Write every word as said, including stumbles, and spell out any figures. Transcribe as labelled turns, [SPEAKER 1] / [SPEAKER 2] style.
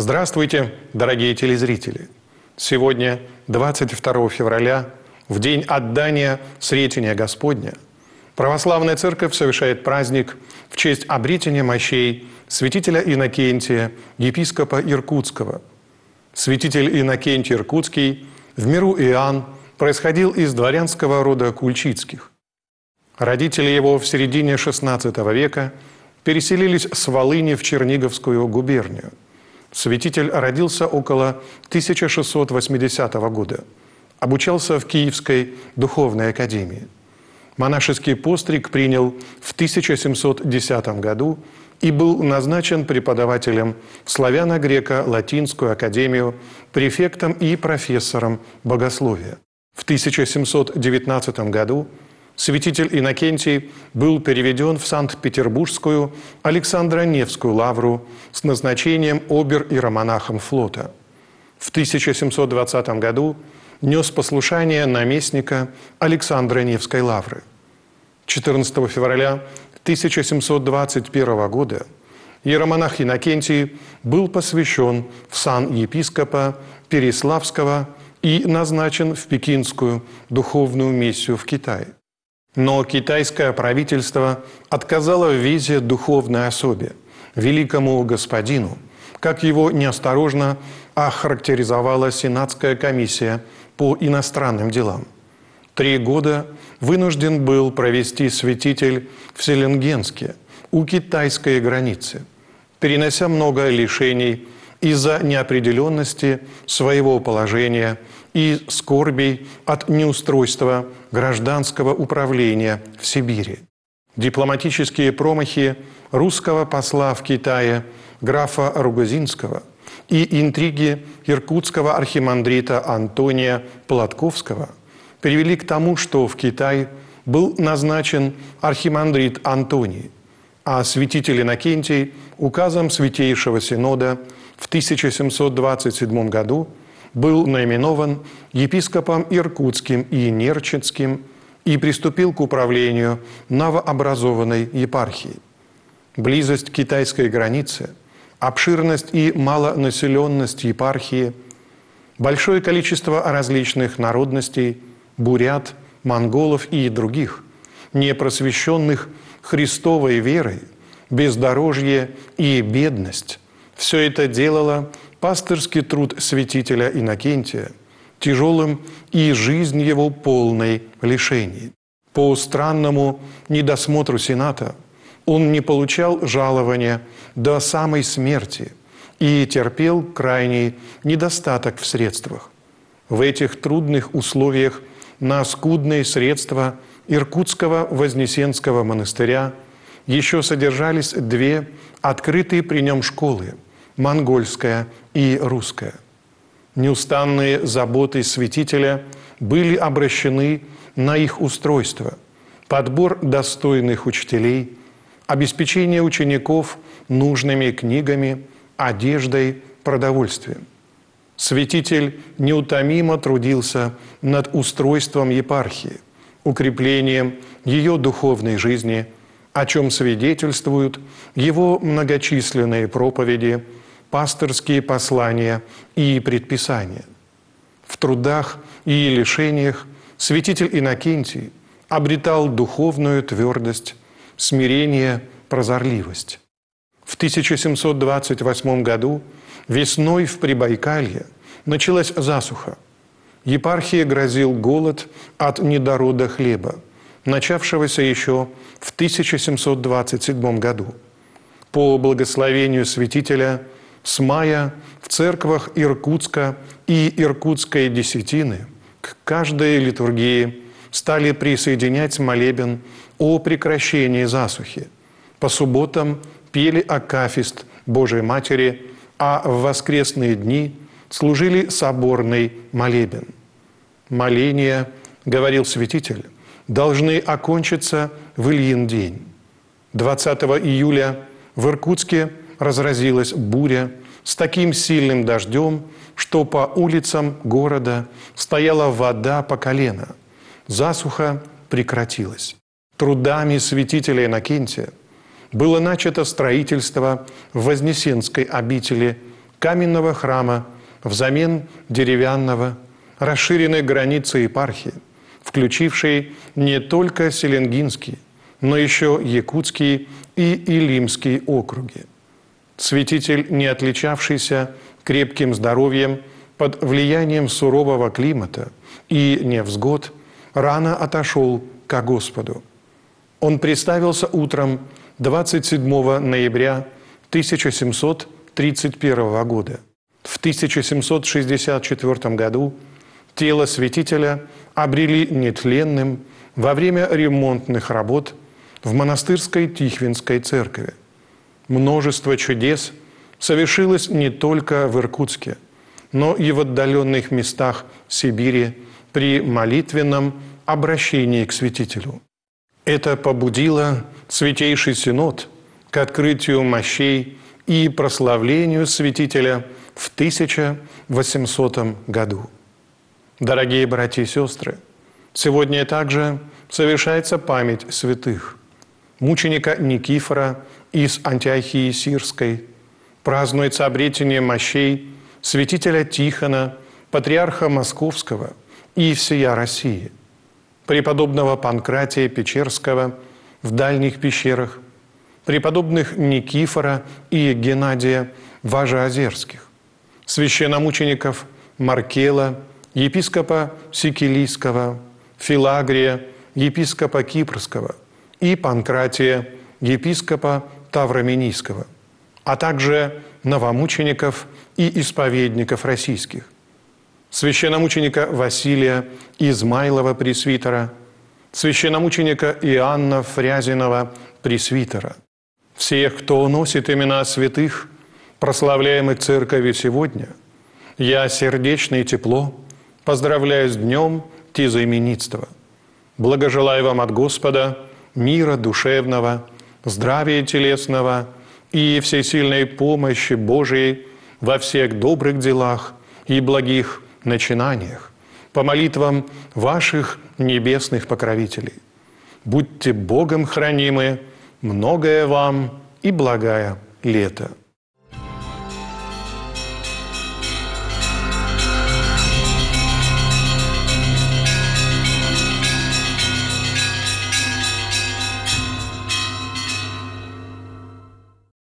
[SPEAKER 1] Здравствуйте, дорогие телезрители! Сегодня, двадцать второго февраля, в день отдания Сретения Господня, Православная Церковь совершает праздник в честь обретения мощей святителя Иннокентия, епископа Иркутского. Святитель Иннокентий Иркутский, в миру Иоанн, происходил из дворянского рода Кульчицких. Родители его в середине шестнадцатого века переселились с Волыни в Черниговскую губернию. Святитель родился около тысяча шестьсот восьмидесятого года. Обучался в Киевской духовной академии. Монашеский постриг принял в тысяча семьсот десятом году и был назначен преподавателем в славяно-греко-латинскую академию, префектом и профессором богословия. В тысяча семьсот девятнадцатом году святитель Иннокентий был переведен в Санкт-Петербургскую Александро-Невскую лавру с назначением обер-иеромонахом флота. В тысяча семьсот двадцатом году нес послушание наместника Александро-Невской лавры. четырнадцатого февраля тысяча семьсот двадцать первого года иеромонах Иннокентий был посвящен в сан епископа Переславского и назначен в Пекинскую духовную миссию в Китай. Но китайское правительство отказало в визе духовной особе, великому господину, как его неосторожно охарактеризовала Сенатская комиссия по иностранным делам. Три года вынужден был провести святитель в Селенгенске, у китайской границы, перенося много лишений из-за неопределенности своего положения и скорбей от неустройства гражданского управления в Сибири. Дипломатические промахи русского посла в Китае графа Рогозинского и интриги иркутского архимандрита Антония Платковского привели к тому, что в Китай был назначен архимандрит Антоний, а святитель Иннокентий указом Святейшего Синода в тысяча семьсот двадцать седьмом году был наименован епископом Иркутским и Нерчинским и приступил к управлению новообразованной епархией. Близость к китайской границе, обширность и малонаселенность епархии, большое количество различных народностей, бурят, монголов и других, непросвещенных Христовой верой, бездорожье и бедность – все это делало пастырский труд святителя Иннокентия тяжелым и жизнь его полной лишений. По странному недосмотру Сената он не получал жалования до самой смерти и терпел крайний недостаток в средствах. В этих трудных условиях на скудные средства Иркутского Вознесенского монастыря еще содержались две открытые при нем школы – монгольская и русская. Неустанные заботы святителя были обращены на их устройство, подбор достойных учителей, обеспечение учеников нужными книгами, одеждой, продовольствием. Святитель неутомимо трудился над устройством епархии, укреплением ее духовной жизни, о чем свидетельствуют его многочисленные проповеди, пастырские послания и предписания. В трудах и лишениях святитель Иннокентий обретал духовную твердость, смирение, прозорливость. В тысяча семьсот двадцать восьмом году весной в Прибайкалье началась засуха. Епархии грозил голод от недорода хлеба, начавшегося еще в тысяча семьсот двадцать седьмом году. По благословению святителя с мая в церквах Иркутска и Иркутской десятины к каждой литургии стали присоединять молебен о прекращении засухи. По субботам пели акафист Божией Матери, а в воскресные дни служили соборный молебен. Моления, говорил святитель, должны окончиться в Ильин день. двадцатого июля в Иркутске разразилась буря с таким сильным дождем, что по улицам города стояла вода по колено. Засуха прекратилась. Трудами святителя Иннокентия было начато строительство в Вознесенской обители каменного храма взамен деревянного, расширенной границы епархии, включившей не только Селенгинский, но еще Якутский и Илимский округи. Святитель, не отличавшийся крепким здоровьем под влиянием сурового климата и невзгод, рано отошел ко Господу. Он представился утром двадцать седьмого ноября тысяча семьсот тридцать первого года. В тысяча семьсот шестьдесят четвёртом году тело святителя обрели нетленным во время ремонтных работ в монастырской Тихвинской церкви. Множество чудес совершилось не только в Иркутске, но и в отдаленных местах Сибири при молитвенном обращении к святителю. Это побудило Святейший Синод к открытию мощей и прославлению святителя в тысяча восьмисотом году. Дорогие братья и сестры, сегодня также совершается память святых. Мученика Никифора из Антиохии Сирской, празднуется обретение мощей святителя Тихона, патриарха Московского и всея России, преподобного Панкратия Печерского в дальних пещерах, преподобных Никифора и Геннадия Важеозерских, священномучеников Маркела, епископа Сикилийского, Филагрия, епископа Кипрского и Панкратия, епископа Тавроминийского, а также новомучеников и исповедников российских, священномученика Василия Измайлова пресвитера, священномученика Иоанна Фрязинова пресвитера. Всех, кто носит имена святых, прославляемых Церковью сегодня, я сердечно и тепло поздравляю с днем тезаименитства. Благожелаю вам от Господа мира душевного, здравия телесного и всесильной помощи Божией во всех добрых делах и благих начинаниях, по молитвам ваших небесных покровителей. Будьте Богом хранимы, многое вам и благая лето.